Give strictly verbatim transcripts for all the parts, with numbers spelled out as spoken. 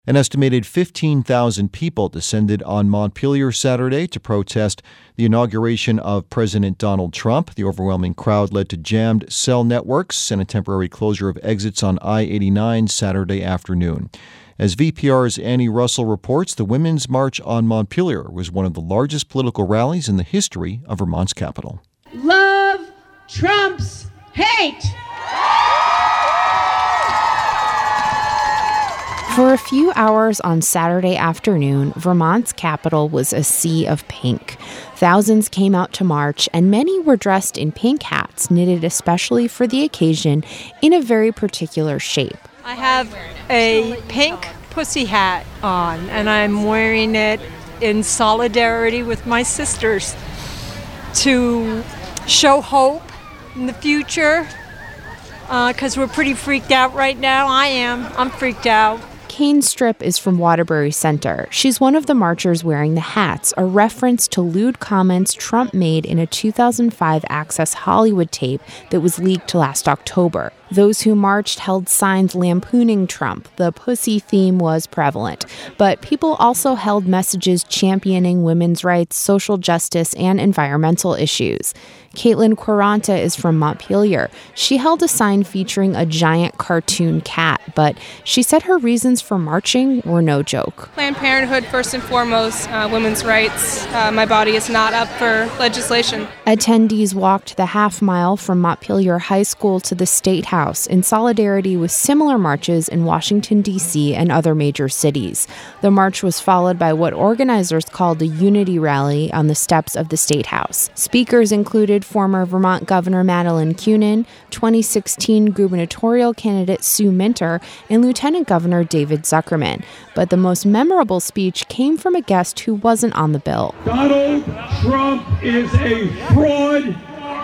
An estimated fifteen thousand people descended on Montpelier Saturday to protest the inauguration of President Donald Trump. The overwhelming crowd led to jammed cell networks and a temporary closure of exits on I eighty-nine Saturday afternoon. As V P R's Annie Russell reports, the Women's March on Montpelier was one of the largest political rallies in the history of Vermont's capital. Love trumps hate. For a few hours on Saturday afternoon, Vermont's capital was a sea of pink. Thousands came out to march, and many were dressed in pink hats, knitted especially for the occasion in a very particular shape. I have a pink pussy hat on, and I'm wearing it in solidarity with my sisters to show hope in the future, because uh, we're pretty freaked out right now. I am. I'm freaked out. Kane Strip is from Waterbury Center. She's one of the marchers wearing the hats, a reference to lewd comments Trump made in a two thousand five Access Hollywood tape that was leaked last October. Those who marched held signs lampooning Trump. The pussy theme was prevalent. But people also held messages championing women's rights, social justice, and environmental issues. Caitlin Quaranta is from Montpelier. She held a sign featuring a giant cartoon cat, but she said her reasons for marching were no joke. Planned Parenthood, first and foremost, uh, women's rights. Uh, my body is not up for legislation. Attendees walked the half mile from Montpelier High School to the State House in solidarity with similar marches in Washington, D C and other major cities. The march was followed by what organizers called a unity rally on the steps of the State House. Speakers included former Vermont Governor Madeleine Kunin, twenty sixteen gubernatorial candidate Sue Minter, and Lieutenant Governor David Zuckerman. But the most memorable speech came from a guest who wasn't on the bill. Donald Trump is a fraud.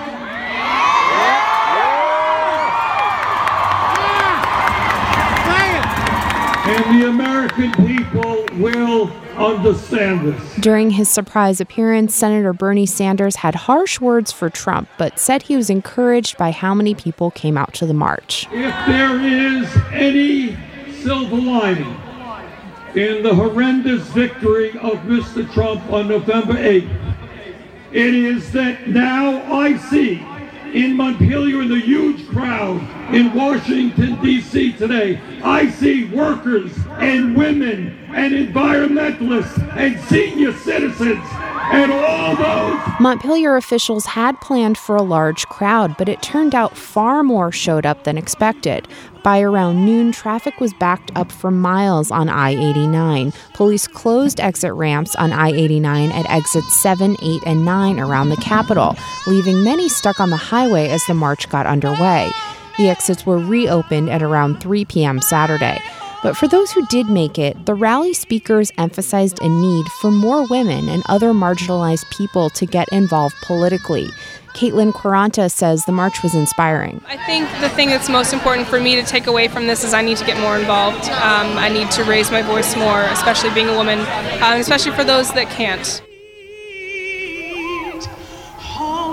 And the American people will understand this. During his surprise appearance, Senator Bernie Sanders had harsh words for Trump, but said he was encouraged by how many people came out to the march. If there is any silver lining in the horrendous victory of Mister Trump on November eighth, it is that now I see in Montpelier, in the huge crowd in Washington, D C today, I see workers and women and environmentalists and senior citizens and all those. Montpelier officials had planned for a large crowd, but it turned out far more showed up than expected. By around noon, traffic was backed up for miles on I eighty-nine. Police closed exit ramps on I eighty-nine at exits seven, eight, and nine around the Capitol, leaving many stuck on the highway as the march got underway. The exits were reopened at around three p.m. Saturday. But for those who did make it, the rally speakers emphasized a need for more women and other marginalized people to get involved politically. Caitlin Quaranta says the march was inspiring. I think the thing that's most important for me to take away from this is I need to get more involved. Um, I need to raise my voice more, especially being a woman, um, especially for those that can't.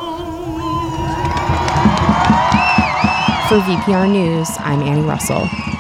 For V P R News, I'm Annie Russell.